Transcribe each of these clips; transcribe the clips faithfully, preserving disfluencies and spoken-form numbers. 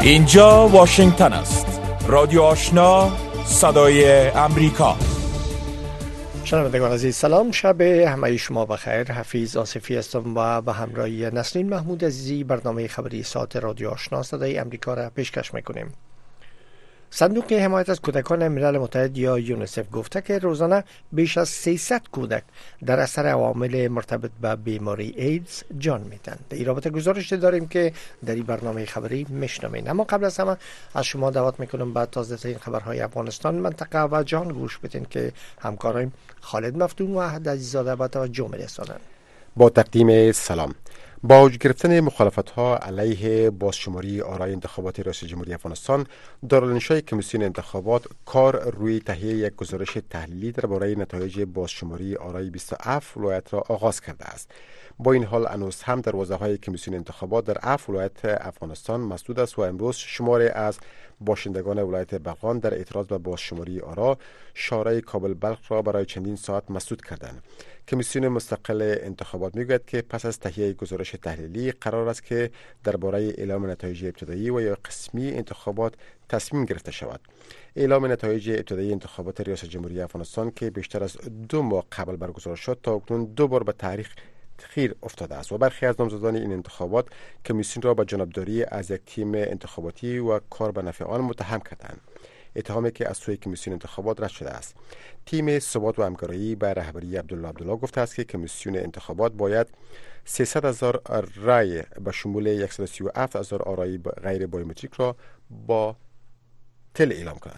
اینجا واشنگتن است. رادیو آشنا، صدای امریکا. شنوندگان عزیز سلام، شب همه شما بخیر. حفیظ آصفی هستم و به همراهی نسرین محمود عزیزی برنامه خبری ساعت رادیو آشنا صدای امریکا را پیشکش میکنیم. صندوق حمایت از کودکان ملل متحد یا یونیسف گفته که روزانه بیش از سیصد کودک در اثر عوامل مرتبط به بیماری ایدز جان میدن. در این رابطه گزارش داریم که در این برنامه خبری میشنوین. اما قبل از همه از شما دعوت میکنم بعد تازه ترین خبرهای افغانستان، منطقه و جهان گوش بدین که همکاریم خالد مفتون و احد عزیزاده با توجه میرسانند. با تقدیم سلام. با اوج گرفتن مخالفت‌ها علیه بازشماری آرای انتخابات ریاست جمهوری افغانستان، دارالانشای کمیسیون انتخابات کار روی تهیه یک گزارش تحلیلی درباره نتایج بازشماری آرای بیست و هفت ولایت را آغاز کرده است. با این حال هنوز هم دروازه‌های کمیسیون انتخابات در هفت ولایت افغانستان مسدود است و امروز شماری از باشندگان ولایت بغلان در اعتراض به بازشماری آرا شارع کابل بلخ را برای چندین ساعت مسدود کردند. کمیسیون مستقل انتخابات میگوید که پس از تهیه گزارش تحلیلی قرار است که درباره اعلام نتایج ابتدایی و یا قسمی انتخابات تصمیم گرفته شود. اعلام نتایج ابتدایی انتخابات ریاست جمهوری افغانستان که بیشتر از دو ماه قبل برگزار شد تا اکنون دو بار به تاریخ تأخیر افتاده است و برخی از نامزدان این انتخابات کمیسیون را به جانبداری از یک تیم انتخاباتی و کار به نفع آن متهم کردند. اتهامی که از سوی کمیسیون انتخابات رد شده است. تیم ثبات و همکاری به رهبری عبدالله عبدالله گفته است که کمیسیون انتخابات باید سیصد هزار رای به شمول صد و سی و هفت هزار آرای غیر بایومتریک را با تل اعلام کند.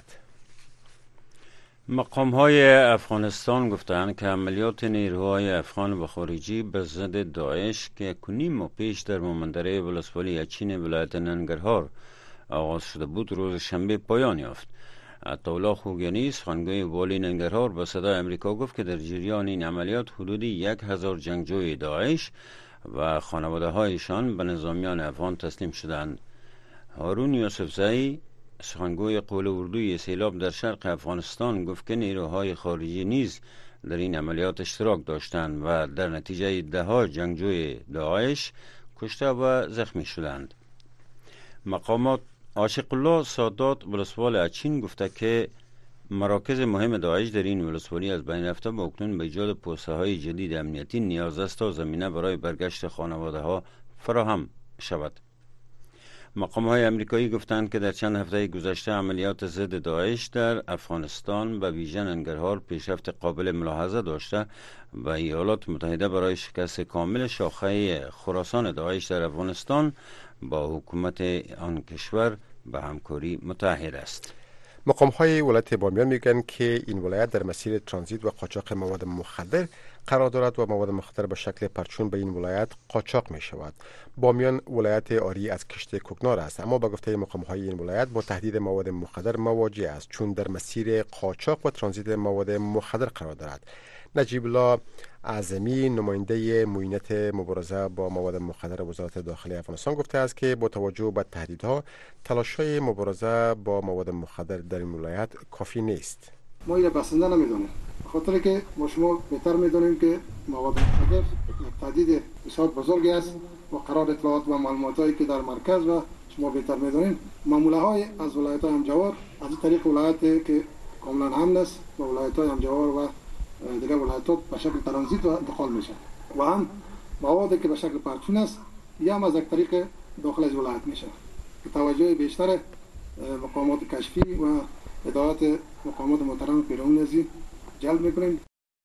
مقام های افغانستان گفتند که عملیات نیروهای افغان و خارجی به ضد داعش که یک و نیم ماه پیش در مامندره ولسوالی اچین ولایت ننگرهار آغاز شده بود روز شنبه پایان یافت. عطاالله خوگیانی سخنگوی والی ننگرهار به صدای امریکا گفت که در جریان این عملیات حدودی یک هزار جنگجوی داعش و خانواده هایشان به نظامیان افغان تسلیم شدند. هارون یوسفزئی سخنگوی قوه اردوی سیلاب در شرق افغانستان گفت که نیروهای خارجی نیز در این عملیات اشتراک داشتند و در نتیجه ده ها جنگجوی داعش کشته و زخمی شدند. مقامات عاشق الله سادات ولسوال اچین گفته که مراکز مهم داعش در این ولسوالی از بین رفته و اکنون به ایجاد پوسته های جدید امنیتی نیاز است تا زمینه برای برگشت خانواده ها فراهم شود. مقام های امریکایی گفتند که در چند هفته گذشته عملیات ضد داعش در افغانستان و ویژه ننگرهار پیشرفت قابل ملاحظه داشته و ایالات متحده برای شکست کامل شاخه خراسان داعش در افغانستان با حکومت آن کشور به همکاری متحد است. مقام های ولایت بامیان میگن که این ولایت در مسیر ترانزیت و قاچاق مواد مخدر قرار دارد و مواد مخدر به شکل پرچون به این ولایت قاچاق می شود. بامیان ولایت آری از کشت کوکنار است، اما با گفته مقام های این ولایت با تهدید مواد مخدر مواجه است چون در مسیر قاچاق و ترانزیت مواد مخدر قرار دارد. نجیب الله اعظمی نماینده معینت مبارزه با مواد مخدر وزارت داخلی افغانستان گفته است که با توجه به تهدیدها تلاش‌های مبارزه با مواد مخدر در این ولایت کافی نیست. ما این بسنده نمیدونیم، خاطر که ما شما بهتر میدونیم که مواد مخدر تهدید بسیار بزرگی است و قرار اطلاعات و معلوماتی که در مرکز و شما بهتر میدونیم معامله های از ولایت های همجوار از این طریق ولایتی که کاملا امن است و ولایت های همجوار و دیگر ولایت‌ها به شکل ترانزیت و انتقال میشه و هم موادی که به شکل پرچون است یا هم از یک طریق داخل از ولایت میشه. توجه بیشتر مقامات کشفی و هدایت مقامات محترم پیرامون ازی جلب میکنیم.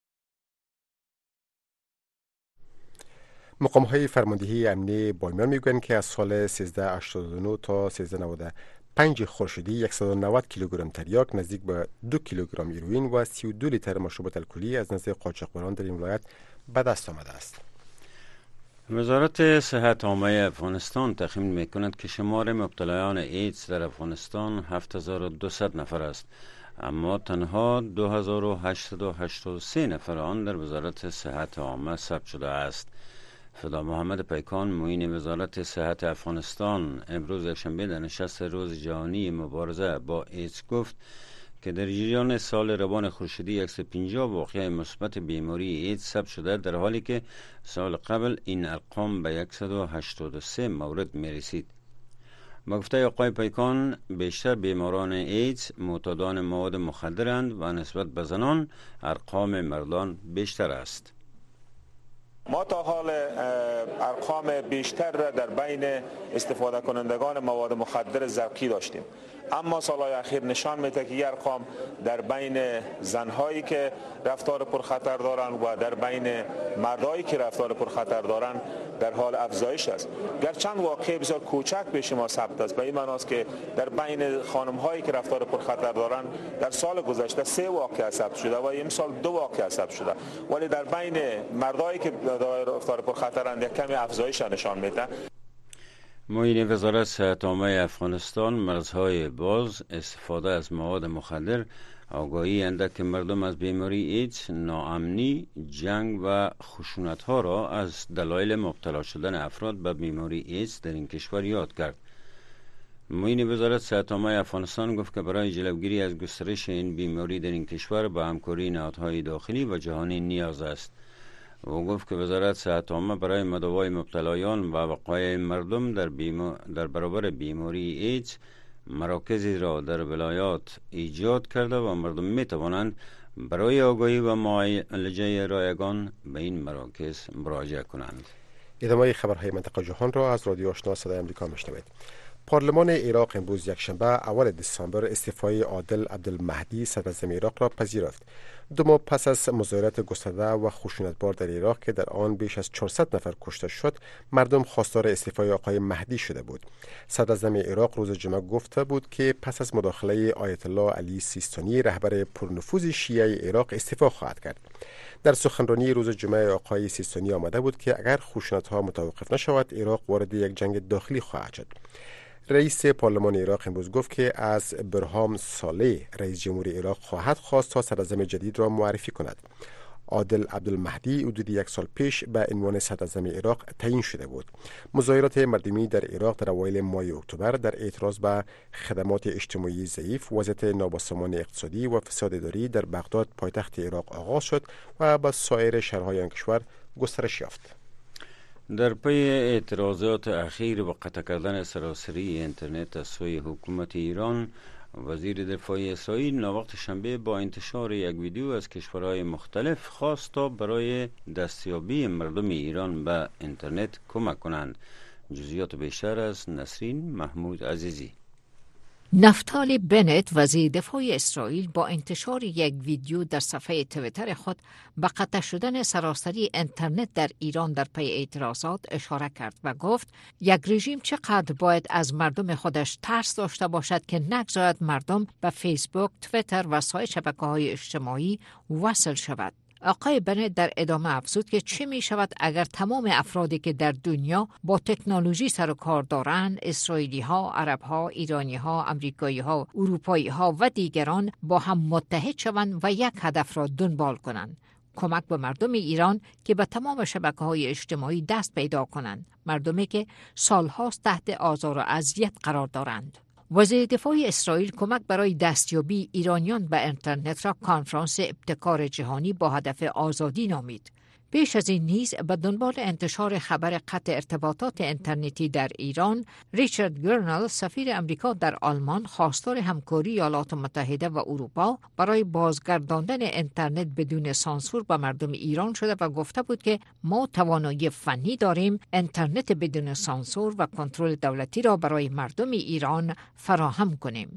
مقام های فرماندهی امنی بامیان میگویند که از سال سیزده هشتاد و نه تا سیزده نود و پنج خورشیدی صد و نود کیلوگرم تریاک، نزدیک به دو کیلوگرم هیروئین و سی و دو لیتر مشروبات الکلی از نزد قاچاقبران در این ولایت به دست آمده است. وزارت صحت عامه افغانستان تخمین میکند که شمار مبتلایان ایدز در افغانستان هفت هزار و دویست نفر است، اما تنها دو هزار و هشتصد و هشتاد و سه نفر آن در وزارت صحت عامه ثبت شده است. فدا محمد پیکان معین وزارت صحت افغانستان امروز یکشنبه در نشست روز جهانی مبارزه با ایدز گفت که در جریان سال روان خورشیدی صد و پنجاه واقعه مثبت بیماری ایدز ثبت شده، در حالی که سال قبل این ارقام به صد و هشتاد و سه مورد می رسید. با گفته آقای پیکان بیشتر بیماران ایدز معتادان مواد مخدرند و نسبت به زنان ارقام مردان بیشتر است. ما تا حال ارقام بیشتر را در بین استفاده کنندگان مواد مخدر زرقی داشتیم، اما سالهای اخیر نشان میده که ارقام در بین زنهایی که رفتار پرخطر دارند و در بین مردایی که رفتار پرخطر دارند در حال افزایش است. گرچند واقعه بسیار کوچک به شما ثبت است، به این معنی است که در بین خانم‌هایی که رفتار پرخطر دارند در سال گذشته سه واقعه ثبت شده و امسال دو واقعه ثبت شده، ولی در بین مردایی که رفتار پرخطرند یک کمی افزایش نشان میده. معین وزارت صحت عامه افغانستان مرزهای باز، استفاده از مواد مخدر، آگاهی اندک مردم از بیماری ایدز، ناامنی، جنگ و خشونت ها را از دلایل مبتلا شدن افراد به بیماری ایدز در این کشور یاد کرد. معین وزارت صحت عامه افغانستان گفت که برای جلوگیری از گسترش این بیماری در این کشور به همکاری نهادهای داخلی و جهانی نیاز است. او گفت که وزارت صحت عامه برای مداوای مبتلایان و بقای مردم در, بیما... در برابر بیماری ایدز مراکزی را در ولایات ایجاد کرده و مردم می توانند برای آگاهی و معالجه رایگان به این مراکز مراجعه کنند. ادامه خبرهای منطقه جهان را از رادیو آشنا صدای آمریکا میشنوید. پارلمان عراق امروز یکشنبه اول دسامبر استعفای عادل عبدالمهدی صدراعظم عراق را پذیرفت. دو ماه پس از مظاهرات گسترده و خشونتبار در عراق که در آن بیش از چهارصد نفر کشته شد، مردم خواستار استعفای آقای مهدی شده بود. صدراعظم عراق روز جمعه گفته بود که پس از مداخله آیت الله علی سیستانی رهبر پرنفوذ شیعه عراق استعفا خواهد کرد. در سخنرانی روز جمعه آقای سیستانی آمده بود که اگر خشونت‌ها متوقف نشود عراق وارد یک جنگ داخلی خواهد شد. رئیس پارلمان عراق امروز گفت که از برهام صالح رئیس جمهوری عراق خواهد خواست تا صدراعظم جدید را معرفی کند. عادل عبدالمهدی حدود یک سال پیش به عنوان صدراعظم عراق تعیین شده بود. مظاهرات مردمی در عراق در اوایل ماه اکتبر در اعتراض به خدمات اجتماعی ضعیف، وضعیت نابسامان اقتصادی و فساد اداری در بغداد پایتخت عراق آغاز شد و به سایر شهرهای آن کشور گسترش یافت. در پی اعتراضات اخیر و قطع کردن سراسری اینترنت از سوی حکومت ایران، وزیر دفاع اسرائیل ناوقت شنبه با انتشار یک ویدیو از کشورهای مختلف خواست تا برای دستیابی مردم ایران به اینترنت کمک کنند. جزئیات بیشتر از نسرین محمود عزیزی. نفتالی بنت وزیر دفاع اسرائیل با انتشار یک ویدیو در صفحه توییتر خود به قطع شدن سراسری اینترنت در ایران در پی اعتراضات اشاره کرد و گفت یک رژیم چقدر باید از مردم خودش ترس داشته باشد که نگذارد مردم به فیسبوک، توییتر و سایر شبکه‌های اجتماعی وصل شود. آقای بنت در ادامه افزود که چه می شود اگر تمام افرادی که در دنیا با تکنولوژی سر و کار دارند، اسرائیلی ها، عرب ها، ایرانی ها، امریکایی ها، اروپایی ها و دیگران با هم متحد شوند و یک هدف را دنبال کنند. کمک به مردم ایران که به تمام شبکه‌های اجتماعی دست پیدا کنند، مردمی که سالهاست تحت آزار و اذیت قرار دارند. وزیر دفاع اسرائیل کمک برای دستیابی ایرانیان به اینترنت را کنفرانس ابتکار جهانی با هدف آزادی نامید. پیش از این نیز به دنبال انتشار خبر قطع ارتباطات اینترنتی در ایران، ریچارد گرنل سفیر امریکا در آلمان خواستار همکاری ایالات متحده و اروپا برای بازگرداندن اینترنت بدون سانسور به مردم ایران شده و گفته بود که ما توانایی فنی داریم اینترنت بدون سانسور و کنترل دولتی را برای مردم ایران فراهم کنیم.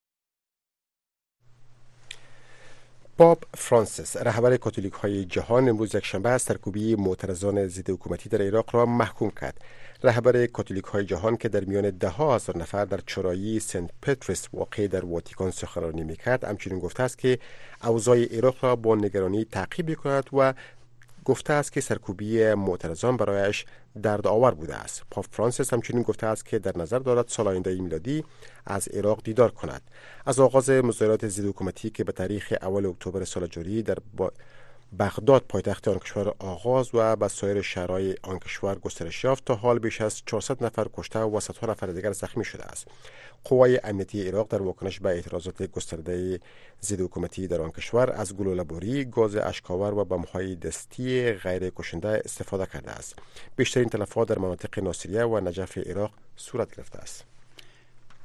پاپ فرانسیس رهبر کاتولیک های جهان امروز یکشنبه از سرکوبی معترضان ضد حکومتی در عراق را محکوم کرد. رهبر کاتولیک های جهان که در میان ده ها هزار نفر در چرایی سنت پترس واقع در واتیکان سخنرانی میکرد، همچنین گفته است که اوضاع عراق را با نگرانی تعقیب میکند و گفته است که سرکوبی معترضان برایش درد آور بوده است. پاپ فرانسیس همچنین گفته است که در نظر دارد سال آینده میلادی از عراق دیدار کند. از آغاز مظاهرات ضد حکومتی که به تاریخ اول اکتبر سال جاری در بغداد پایتخت آن کشور آغاز و به سایر شهرهای آن کشور گسترش یافت، تا حال بیش از چهارصد نفر کشته و صدها نفر دیگر زخمی شده است. قوای امنیتی عراق در واکنش به اعتراضات گسترده ضد حکومتی در آن کشور از گلوله‌باری، گاز اشک‌آور و بمب‌های دستی غیر کشنده استفاده کرده است. بیشترین تلفات در مناطق ناصریه و نجف عراق صورت گرفته است.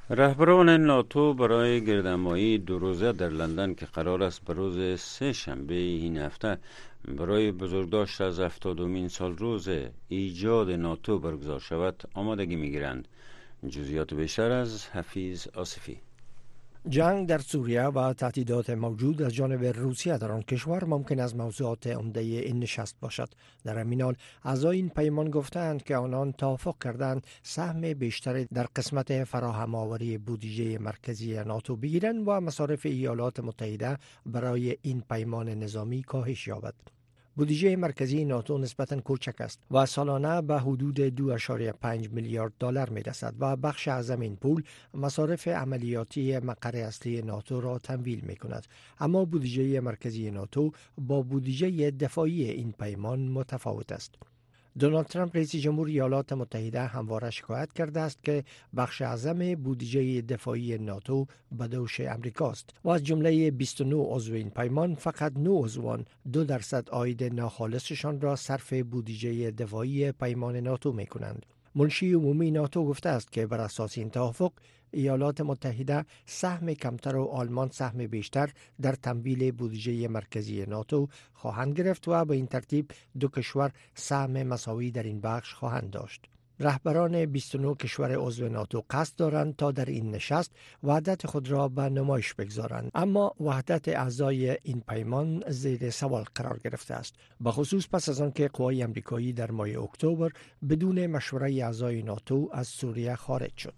رهبران ناتو برای گردهمایی دو روزه در لندن که قرار است به روز سه شنبه این هفته برای بزرگداشت از هفتادمین سال روز ایجاد ناتو برگزار شود آمادگی میگیرند. جزئیات بیشتر از حفیظ آصفی. جنگ در سوریه و تهدیدات موجود از جانب روسیه در آن کشور ممکن است موضوعات عمده این نشست باشد. در همین حال اعضای این پیمان گفتند که آنان توافق کردند سهم بیشتری در قسمت فراهم آوری بودجه مرکزی ناتو بگیرند و مصارف ایالات متحده برای این پیمان نظامی کاهش یابد. بودجه مرکزی ناتو نسبتاً کوچک است و سالانه به حدود دو ممیز پنج میلیارد دلار می رسد و بخش اعظم این پول مصارف عملیاتی مقر اصلی ناتو را تمویل می کند. اما بودجه مرکزی ناتو با بودجه دفاعی این پیمان متفاوت است. دونالد ترامپ رئیس جمهور ایالات متحده همواره شکایت کرده است که بخش اعظم بودجه دفاعی ناتو به دوش امریکاست و از جمله بیست و نه عضو این پیمان فقط نه عضوان دو درصد عاید ناخالصشان را صرف بودجه دفاعی پیمان ناتو می کنند. منشی عمومی ناتو گفته است که بر اساس این توافق ایالات متحده سهم کمتر و آلمان سهم بیشتر در تمویل بودجه مرکزی ناتو خواهند گرفت و به این ترتیب دو کشور سهم مساوی در این بخش خواهند داشت. رهبران بیست و نه کشور عضو ناتو قصد دارند تا در این نشست وحدت خود را به نمایش بگذارند، اما وحدت اعضای این پیمان زیر سوال قرار گرفته است، به خصوص پس از آنکه قوای آمریکایی در ماه اکتبر بدون مشوره اعضای ناتو از سوریه خارج شد.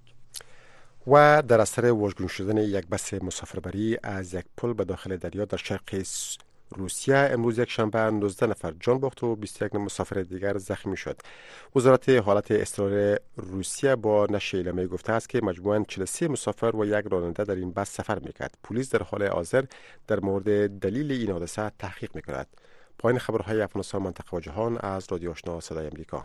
و در اثر واژگون شدن یک بس مسافربری از یک پل به داخل دریا در شرق روسیه امروز یک شنبه نوزده نفر جان باخت و بیست و یک مسافر دیگر زخمی شد. وزارت حالت اضطراری روسیه با نشر اعلامیه گفته است که مجموعاً چهل و سه مسافر و یک راننده در این بس سفر میکرد. پلیس در حال حاضر در مورد دلیل این حادثه تحقیق میکند. پایان خبرهای افغانستان، منطقه و جهان از رادیو آشنا صدای آمریکا.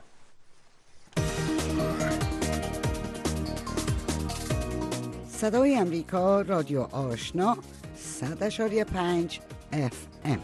صدای آمریکا، رادیو آشنا، صد اشاری پنج اف ام.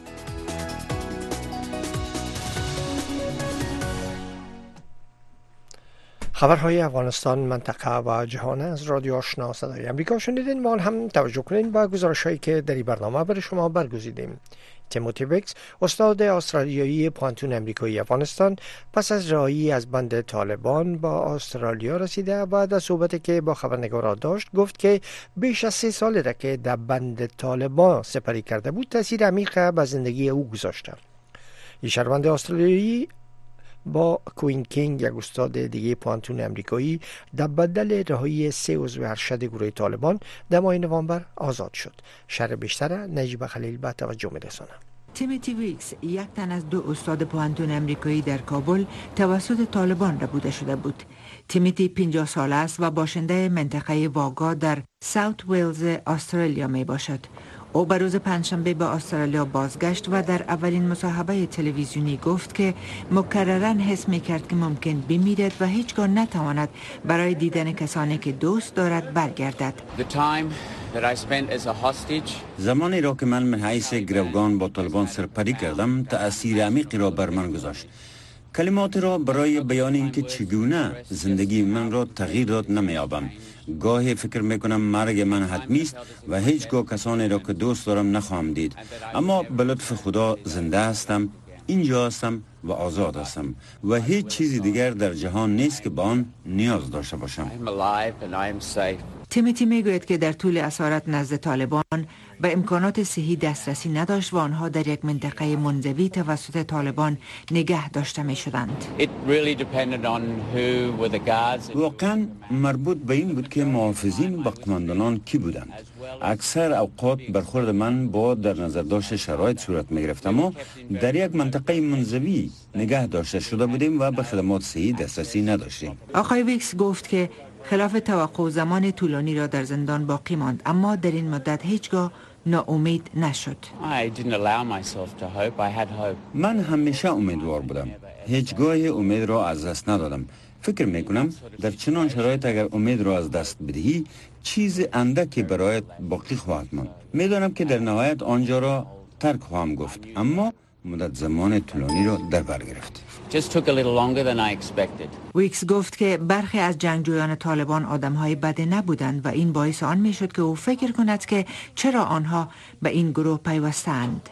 خبرهای افغانستان، منطقه و جهان از رادیو آشنا صدای آمریکا شنیدین. ما هم توجه کنین با گزارش‌هایی که در این برنامه برای شما برگزیدیم. تیموتی ویکس، استاد استرالیایی پوانتون امریکایی افغانستان، پس از رهایی از بند طالبان با استرالیا رسیده و در صحبتی که با خبرنگاران داشت گفت که بیش از سه ساله را که در بند طالبان سپری کرده بود تاثیر عمیق به زندگی او گذاشته. این شهروند استرالیایی با کوین کینگ، یک استاد دیگه پوانتون امریکایی، در بدل رهایی سه عضو ارشد گروه طالبان در ماه نوامبر آزاد شد. شرح بیشتر نجیب خلیل به توجه می‌رساند. تیموتی ویکس یک تن از دو استاد پوانتون امریکایی در کابل توسط طالبان ربوده شده بود. تیموتی پنجاه ساله است و باشنده منطقه واگا در ساوت ویلز استرالیا می باشد. او به روز پنجشنبه به استرالیا بازگشت و در اولین مصاحبه تلویزیونی گفت که مکرراً حس می کرد که ممکن بمیرد و هیچگاه نتواند برای دیدن کسانی که دوست دارد برگردد. زمانی را که من من حیث گروگان با طالبان سرپری کردم تأثیر عمیقی را بر من گذاشت. کلمات را برای بیان اینکه چگونه زندگی من را تغییر داد نمیابم. گاهی فکر میکنم مرگ من حتمی است و هیچگاه کسانی را که دوست دارم نخواهم دید، اما به لطف خدا زنده هستم، اینجا هستم و آزاد هستم و هیچ چیزی دیگر در جهان نیست که به آن نیاز داشته باشم. تیموتی میگوید که در طول اسارت نزد طالبان به امکانات صحی دسترسی نداشت و آنها در یک منطقه منزوی توسط طالبان نگه داشته می شدند. واقعا مربوط به این بود که محافظین و قماندانان کی بودند. اکثر اوقات برخورد من با در نظر داشت شرایط صورت می گرفت، اما در یک منطقه منزوی نگه داشته شده بودیم و به خدمات صحی دسترسی نداشتیم. آقای ویکس گفت که خلاف توقع زمان طولانی را در زندان باقی ماند، اما در این مدت هیچگاه ناامید نشد. من همیشه امیدوار بودم. هیچگاه امید را از دست ندادم. فکر میکنم در چنان شرایط اگر امید را از دست بدهی چیز اندکی برایت باقی خواهد ماند. میدانم که در نهایت آنجا را ترک خواهم گفت، اما مدت زمان طولانی را در بر گرفت. ویکس گفت که برخی از جنگجویان طالبان آدم‌های بدی نبودند و این باعث آن می‌شد که او فکر کند که چرا آنها به این گروه پیوستند.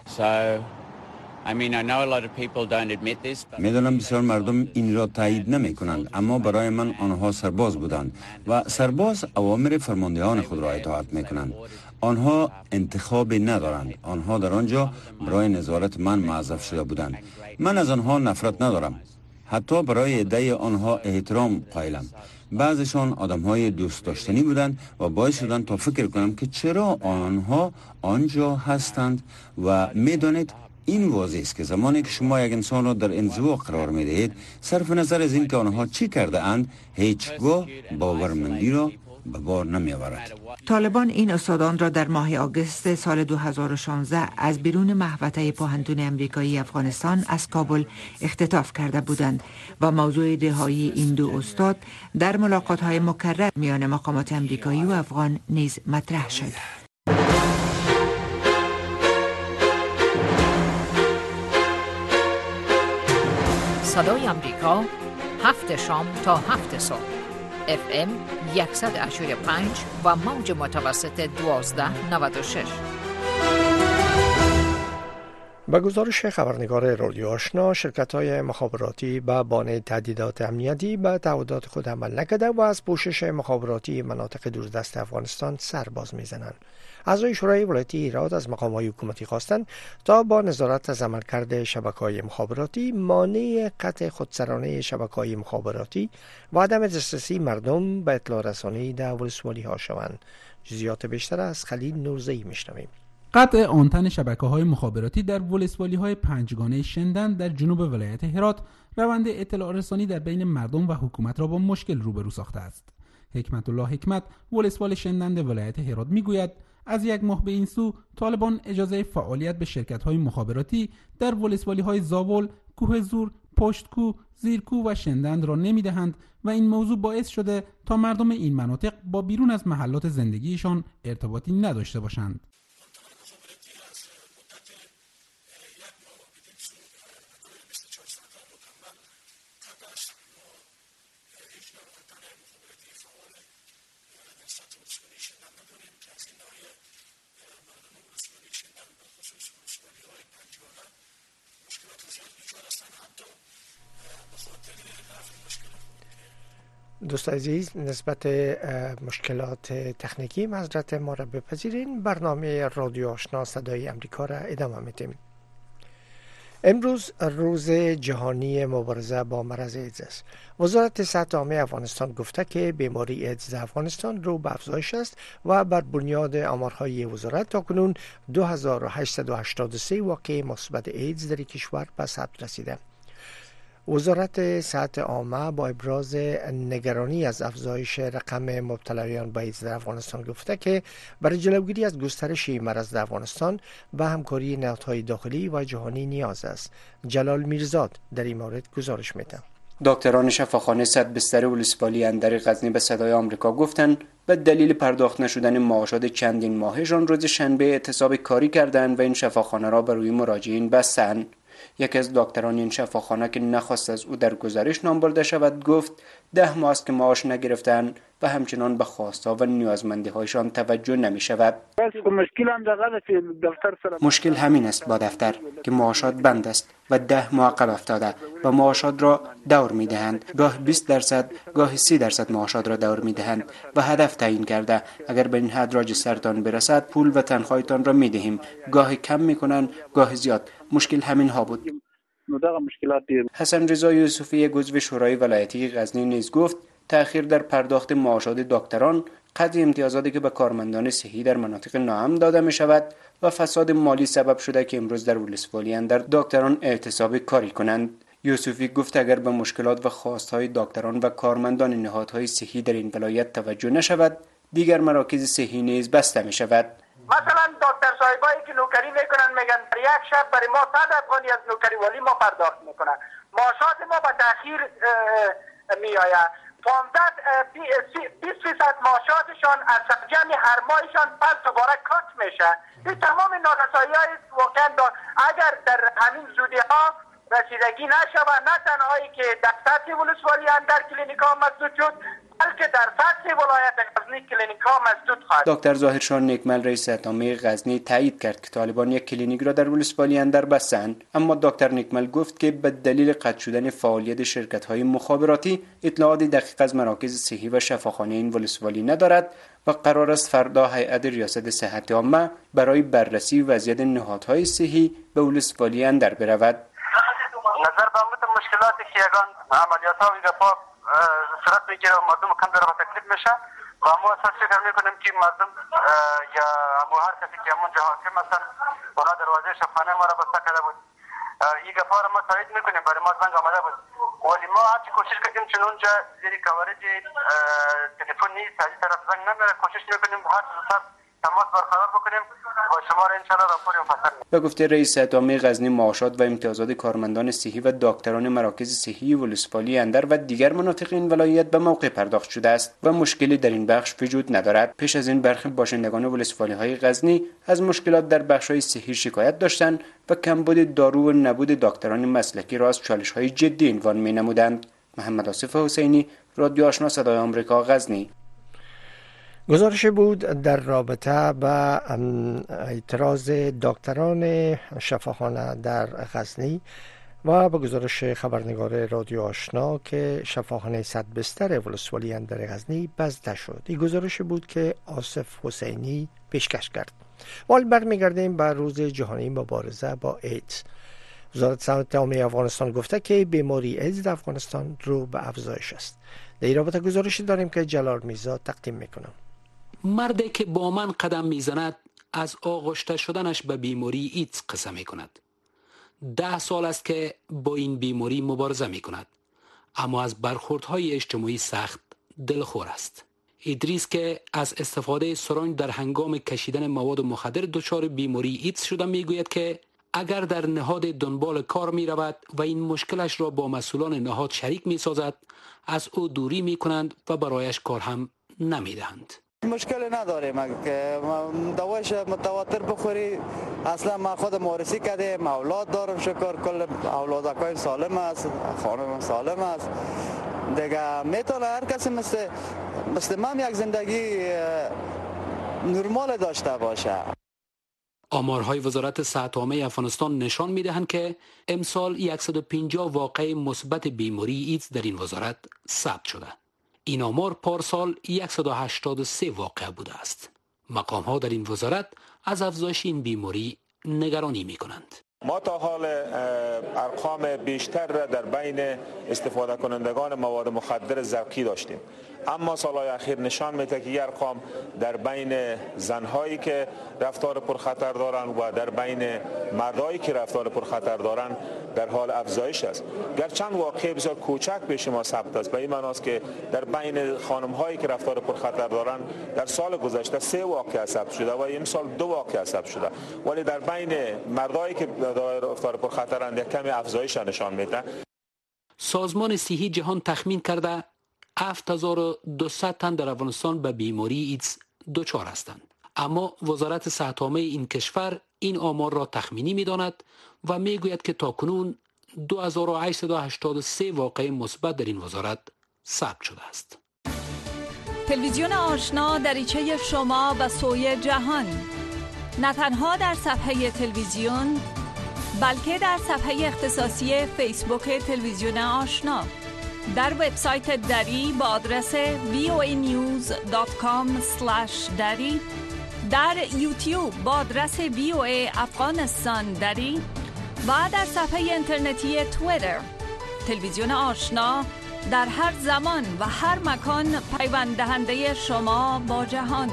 میدانم بسیار مردم این را تایید نمی کنند، اما برای من آنها سرباز بودند و سرباز اوامر فرماندهان خود را اطاعت می کنند. آنها انتخابی ندارند. آنها در آنجا برای نظارت من موظف شده بودند. من از آنها نفرت ندارم. حتی برای عده آنها احترام قائلم. بعضشان آدم‌های دوست داشتنی بودند و باعث شدند تا فکر کنم که چرا آنها آنجا هستند و می‌دانید این واضح است که زمانی که شما یک انسان را در انزوا قرار می‌دهید، صرف نظر از اینکه آنها چی کرده اند، هیچگاه باورمندی را به بار نمی‌آورد. طالبان این استادان را در ماه آگوست سال دو هزار و شانزده از بیرون محوطه پوهنتون امریکایی افغانستان از کابل اختطاف کرده بودند و موضوع رهایی این دو استاد در ملاقات‌های مکرر میان مقامات امریکایی و افغان نیز مطرح شد. صدای امریکا، هفت شام تا هفت صبح، اف ام صد و هشت و پنج و موج متوسط دوازده نود و شش. به گزارش خبرنگار رادیو آشنا، شرکت‌های مخابراتی به بانه تهدیدات امنیتی به تعهدات خود عمل نکرده و از پوشش مخابراتی مناطق دوردست افغانستان سر باز می‌زنند. اعضای شورای ولایتی هرات از مقام‌های حکومتی خواستند تا با نظارت از عملکرد شبکه‌های مخابراتی، مانع قطع خودسرانه شبکه‌های مخابراتی و عدم دسترسی مردم به اطلاع رسانی در ولسوالی‌ها شوند. جزئیات بیشتر از خلیل نورزی می‌شنویم. قطع آنتن شبکه‌های مخابراتی در ولسوالی‌های پنجگانه شندن در جنوب ولایت هرات روند اطلاع رسانی در بین مردم و حکومت را با مشکل روبرو ساخته است. حکمت الله حکمت، ولسوال شندن ولایت هرات میگوید از یک ماه به این سو طالبان اجازه فعالیت به شرکت‌های مخابراتی در ولسوالی‌های زاول، کوه زور، پشتکو، زیرکو و شندند را نمی‌دهند و این موضوع باعث شده تا مردم این مناطق با بیرون از محلات زندگیشان ارتباطی نداشته باشند. دوست عزیز، نسبت مشکلات تکنیکی معذرت ما را بپذیرین. برنامه رادیو آشنا صدای امریکا را ادامه میدیم. امروز روز جهانی مبارزه با مرض ایدز است. وزارت صحت عامه افغانستان گفته که بیماری ایدز در افغانستان رو به افزایش است و بر بنیاد آمارهای وزارت تاکنون دو هزار و هشتصد و هشتاد و سه واقعه مثبت ایدز در کشور به ثبت رسیده. وزارت صحت عامه با ابراز نگرانی از افزایش رقم مبتلایان به ایدز در افغانستان گفته که برای جلوگیری از گسترش مرض در افغانستان به همکاری نهادهای داخلی و جهانی نیاز است. جلال میرزاد در این مورد گزارش میده. دکتران شفاخانه صد بستر ولسوالی اندر غزنی به صدای آمریکا گفتند به دلیل پرداخت نشدن معاشات چندین ماهشان روز شنبه اعتصاب کاری کردند و این شفاخانه را بر روی مراجعین بستند. یکی از دکتران این شفاخانه که نخواست از او در گزارش نام برده شود گفت ده ماه است که معاش نگرفتن و همچنان به خواستها و نیازمندی‌هایشان توجه نمی شود. مشکل همین است با دفتر که معاشات بند است و ده ماه عقب افتاده و معاشات را دور می دهند. گاه بیست درصد گاه سی درصد معاشات را دور می دهند و هدف تعیین کرده اگر به این حد راجسترتان برسد پول و تنخواهتان را می دهیم. گاه کم می کنند گاه زیاد. مشکل همین ها بود. حسن رضا یوسفی عضو شورای ولایتی غزنی نیز گفت تأخیر در پرداخت معاشات دکتران، قطع امتیازاتی که به کارمندان صحی در مناطق ناامن داده می شود و فساد مالی سبب شده که امروز در ولسوالی اندر دکتران اعتصاب کاری کنند. یوسفی گفت اگر به مشکلات و خواستهای دکتران و کارمندان نهادهای صحی در این ولایت توجه نشود، دیگر مراکز صحی نیز بسته می شود. مثلا دکتر صاحبایی که نوکری میکنن میگن یک شب برای ما صد افغانی از نوکری ولی ما پرداخت میکنن. معاشات ما به تاخیر میآید. پانزده بیست فیصد معاشاتشان از جمع هر ماهشان پس دوباره کات میشه. این تمام نارسایی های واقعا اگر در همین زودی ها رسیدگی نشود، نه تنهایی که در سطح ولسوالی اندر کلینیک ها مسدود شد، بلکه در سطح ولایت غزنی کلینیک ها مسدود خواهد. دکتر ظاهرشاه نیکمل رئیس صحت عامه غزنی تایید کرد که طالبان یک کلینیک را در ولسوالی اندر بستند، اما دکتر نیکمل گفت که به دلیل قطع شدن فعالیت شرکت های مخابراتی اطلاعات دقیق از مراکز صحی و شفاخانه این ولسوالی ندارد و قرار است فردا هیئت ریاست صحت عامه برای بررسی وضعیت نهادهای صحی به ولسوالی اندر برود. نظر به مشکلاتی که یگان عملیات ها و دفاع صورت میگیره و مردم کم داره و تکلیف میشه و ما اساس فکر میکنیم که مردم یا امو هر کسی که همون جهات که مثلا اونا دروازه شفاخانه ما را بسته کرده بود، این گفا را ما تایید میکنیم، برای ما زنگ آمده بود، ولی ما هرچی کوشش کردیم چون اونجا زیر کوارج تلفن نیست، از این طرف زنگ نمیره، کوشش میکنیم هر زودتر تماس برقرار بکنیم و شما را انشاءالله راپور مفصل. به گفته رئیس صحت عامه غزنی، معاشات و امتیازات کارمندان صحی و دکتران مراکز صحی ولسوالی اندر و دیگر مناطق این ولایت به موقع پرداخت شده است و مشکلی در این بخش وجود ندارد. پیش از این برخی باشندگان ولسوالی های غزنی از مشکلات در بخش های صحی شکایت داشتند و کمبود دارو و نبود دکتران مسلکی را از چالش های جدی عنوان می نمودند. محمد آصف حسینی، رادیو آشنا صدای آمریکا، غزنی. گزارش بود در رابطه با اعتراض دکتران شفاخانه در غزنی و به گزارش خبرنگار رادیو آشنا که شفاخانه صد بستر ولسوالی اندر غزنی بسته شد. این گزارش بود که آصف حسینی پیشکش کرد. حال برمیگردیم به روز جهانی مبارزه با ایدز. وزارت صحت عامه افغانستان گفته که بیماری ایدز در افغانستان رو به افزایش است. در این رابطه گزارشی داریم که جلال میرزا تقدیم میکنم. مردی که با من قدم میزند از آغشته شدنش به بیماری ایدز قصه میکند. ده سال است که با این بیماری مبارزه میکند، اما از برخوردهای اجتماعی سخت دلخور است. ادریس که از استفاده سرنج در هنگام کشیدن مواد مخدر دچار بیماری ایدز شده میگوید که اگر در نهاد دنبال کار می رود و این مشکلش را با مسئولان نهاد شریک می سازد، از او دوری می کنند و برایش کار هم نمی دهند. مشکل نداریم که دوایش متواتر بخوری. اصلا من خود مورسی کردیم، اولاد دارم، شکر کل اولادکای سالم است، خانم سالم است دیگه. میتونه هر کسی مثل مثل من یک زندگی نرمال داشته باشه. آمارهای وزارت صحت عامه افغانستان نشان می‌دهند که امسال صد و پنجاه واقعه مثبت بیماری ایدز در این وزارت ثبت شده. این آمار پارسال صد و هشتاد و سه واقعه بوده است. مقام‌ها در این وزارت از افزایش این بیماری نگرانی می‌کنند. ما تا حال ارقام بیشتر را در بین استفاده کنندگان مواد مخدر زرقی داشتیم، اما سالهای اخیر نشان میده که این ارقام در بین زنهایی که رفتار پرخطر دارند و در بین مردایی که رفتار پرخطر دارند در حال افزایش است. گرچند واقعه بسیار کوچک به شما ثبت است، به این معنی است که در بین خانم هایی که رفتار پرخطر دارند در سال گذشته سه واقعه ثبت شده و امسال دو واقعه ثبت شده، ولی در بین مردایی که رفتار پرخطرند یک کمی افزایش نشان میده. سازمان صحی جهان تخمین کرده هفت هزار و دویست تن در افغانستان به بیماری ایدز دچار هستند، اما وزارت صحت عامه این کشور این آمار را تخمینی می‌داند و میگوید که تاکنون دو هزار و هشتصد و هشتاد و سه واقعه مثبت در این وزارت ثبت شده است. تلویزیون آشنا دریچه شما به سوی جهان، نه تنها در صفحه تلویزیون بلکه در صفحه اختصاصی فیسبوک تلویزیون آشنا، در وبسایت دری با آدرس وی او ای نیوز دات کام اسلش دری، در یوتیوب با آدرس وی او ای افغانستان دری و در صفحه اینترنتی توییتر. تلویزیون آشنا در هر زمان و هر مکان پیوند دهنده شما با جهان.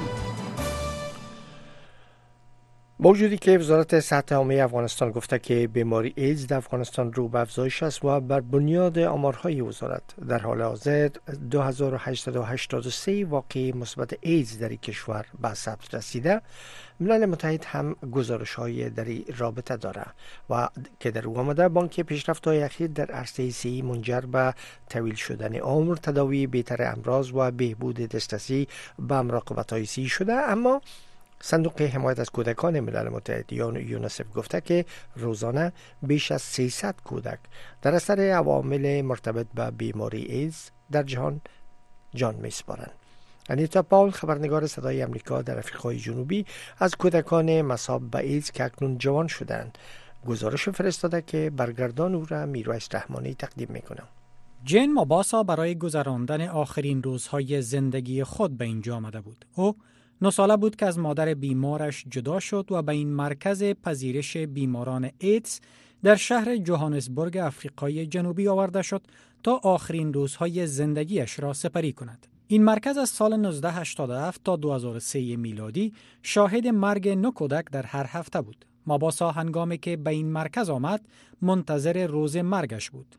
با وجودی که وزارت صحت عامه افغانستان گفته که بیماری ایدز در افغانستان رو به افزایش است و بر بنیاد آمارهای وزارت در حال حاضر دو هزار و هشتصد و هشتاد و سه واقعه مثبت ایدز در کشور به ثبت رسیده، ملل متحد هم گزارش‌های در رابطه داره و که در او آمده بانک پیشرفت‌های اخیر در عرصه صحی منجر به طویل شدن عمر، تداوی بهتر امراض و بهبود دسترسی به مراقبت‌های صحی شده، اما صندوق حمایت از کودکان ملل متحد یا یونیسف گفته که روزانه بیش از سیصد کودک در اثر عوامل مرتبط به بیماری ایدز در جهان جان می‌سپارند. انیتا پاول، خبرنگار صدای امریکا در آفریقای جنوبی، از کودکان مصاب به ایدز که اکنون جوان شدند گزارش فرستاده که برگردان او را میرویس رحمانی تقدیم میکنه. جین ماباسا برای گذراندن آخرین روزهای زندگی خود به اینجا آمده بود. او نه ساله بود که از مادر بیمارش جدا شد و به این مرکز پذیرش بیماران ایدز در شهر جوهانسبورگ آفریقای جنوبی آورده شد تا آخرین روزهای زندگیش را سپری کند. این مرکز از سال نوزده هشتاد و هفت تا دو هزار و سه میلادی شاهد مرگ نه کودک در هر هفته بود. ماباسا هنگامی که به این مرکز آمد منتظر روز مرگش بود.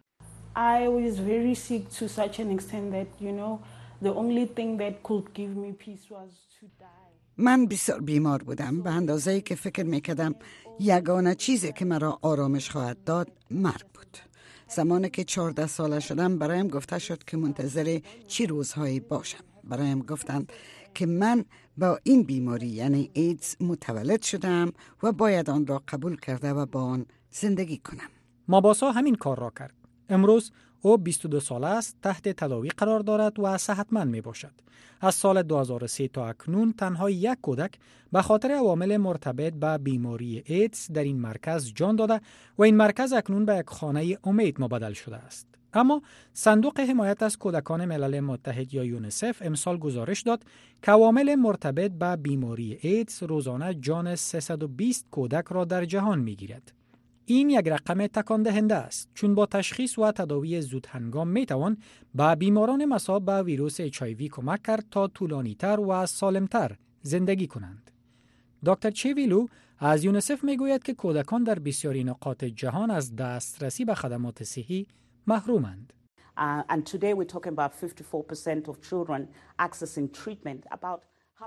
I was very sick to such an extent that you know the only thing that could give me peace was to die. من بسیار بیمار بودم به اندازه‌ای که فکر می‌کردم یگانه چیزی که مرا آرامش خواهد داد مرگ بود. زمانی که چهارده ساله شدم برایم گفته شد که منتظر چی روزهایی باشم. برایم گفتند که من با این بیماری یعنی ایدز متولد شدم و باید آن را قبول کرده و با آن زندگی کنم. ماباسا همین کار را کرد. امروز او بیست و دو ساله است، تحت تداوی قرار دارد و صحتمند می باشد. از سال دو هزار و سه تا اکنون تنها یک کودک به خاطر عوامل مرتبط به بیماری ایدز در این مرکز جان داده و این مرکز اکنون به یک خانه امید مبدل شده است. اما صندوق حمایت از کودکان ملل متحد یا یونیسف امسال گزارش داد که عوامل مرتبط به بیماری ایدز روزانه جان سیصد و بیست کودک را در جهان می گیرد. این یک رقم تکان دهنده است، چون با تشخیص و تداوی زود هنگام می توان به بیماران مصاب به ویروس اچ آی وی کمک کرد تا طولانی‌تر و سالمتر زندگی کنند. دکتر چیویلو از یونیسف می گوید که کودکان در بسیاری نقاط جهان از دسترسی به خدمات صحی محرومند. Uh, and today we're talking about fifty-four percent of children accessing treatment. About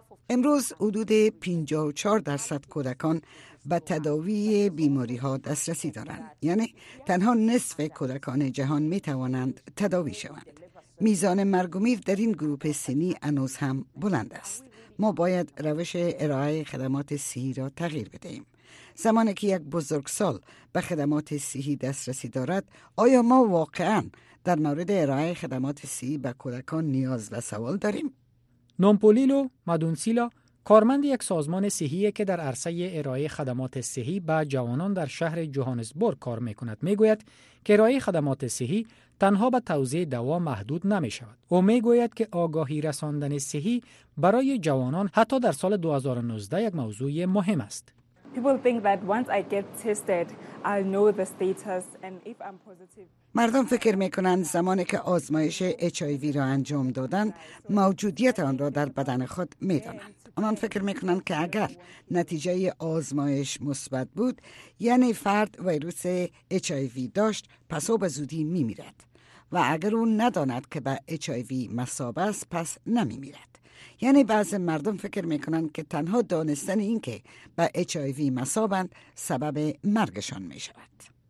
امروز حدود پنجاه و چهار درصد کودکان به تداوی بیماری ها دسترسی دارند. یعنی تنها نصف کودکان جهان می توانند تداوی شوند. میزان مرگ و میر در این گروه سنی هنوز هم بلند است. ما باید روش ارائه خدمات صحی را تغییر بدهیم. زمانی که یک بزرگسال به خدمات صحی دسترسی دارد، آیا ما واقعاً در مورد ارائه خدمات صحی به کودکان نیاز و سوال داریم؟ نومپولیلو مادونسیلا، کارمند یک سازمان صحی که در عرصه ارائه خدمات صحی به جوانان در شهر جوهانسبورگ کار می‌کند، می‌گوید که ارائه خدمات صحی تنها به توزیع دوا محدود نمی‌شود. او می‌گوید که آگاهی رساندن صحی برای جوانان حتی در سال دو هزار و نوزده یک موضوع مهم است. People think that once I get tested, I'll know the status and if I'm positive. مردم فکر میکنند زمانی که آزمایش اچ آی وی را انجام دادند موجودیت آن را در بدن خود میدانند. آنان فکر میکنند که اگر نتیجه آزمایش مثبت بود یعنی فرد ویروس اچ آی وی داشت، پس او به زودی میمیرد و اگر او نداند که به اچ آی وی مصاب است پس نمیمیرد. یعنی بعضی مردم فکر میکنند که تنها دانستن این که به اچ آی وی مصابند سبب مرگشان میشود.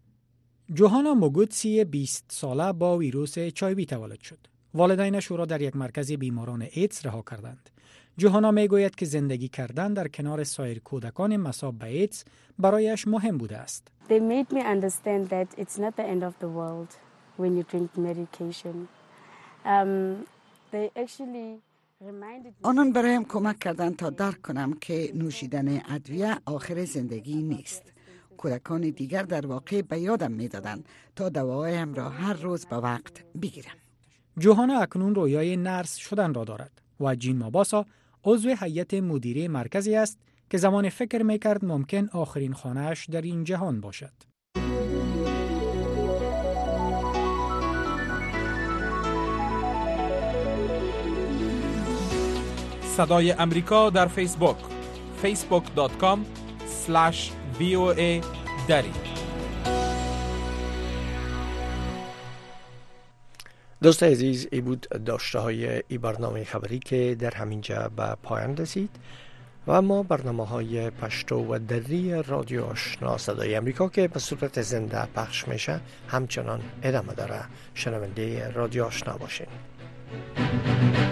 جوهانا موگوتسی بیست ساله با ویروس اچ آی وی تولد شد. والدینش او را در یک مرکز بیماران ایدز رها کردند. جوهانا میگوید که زندگی کردن در کنار سایر کودکان مصاب به ایدز برایش مهم بوده است. They made me understand that it's not the end of the world when you drink medication. Um, they actually آنان برایم کمک کردند تا درک کنم که نوشیدن ادویه آخر زندگی نیست. کودکان دیگر در واقع به یادم میدادند تا دواهایم را هر روز به وقت بگیرم. جوهانا اکنون رویای نرس شدن را دارد و جین ماباسا عضو هیئت مدیره مرکزی است که زمان فکر میکرد ممکن آخرین خانه‌اش در این جهان باشد. صدای امریکا در فیسبوک فیسبوک دات کام اسلش وی او ای دری. دوست عزیز، ای بود داشته های ای برنامه خبری که در همینجا به پایان رسید و اما برنامه های پشتو و دری رادیو آشنا صدای امریکا که به صورت زنده پخش میشه همچنان ادامه داره. شنونده رادیو آشنا باشین.